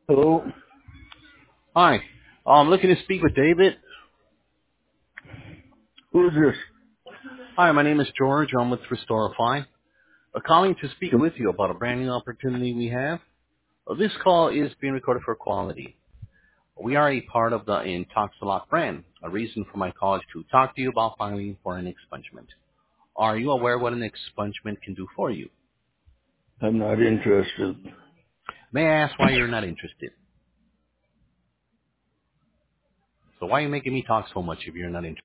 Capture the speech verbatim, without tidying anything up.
Hello? Hi. I'm looking to speak with David. Who is this? Hi, my name is George. I'm with Restorify. I'm calling to speak From, with you about a brand new opportunity we have. Uh, This call is being recorded for quality. We are a part of the Intoxilot brand. A reason for my call is to talk to you about filing for an expungement. Are you aware what an expungement can do for you? I'm not interested. May I ask why you're not interested? So why are you making me talk so much if you're not interested?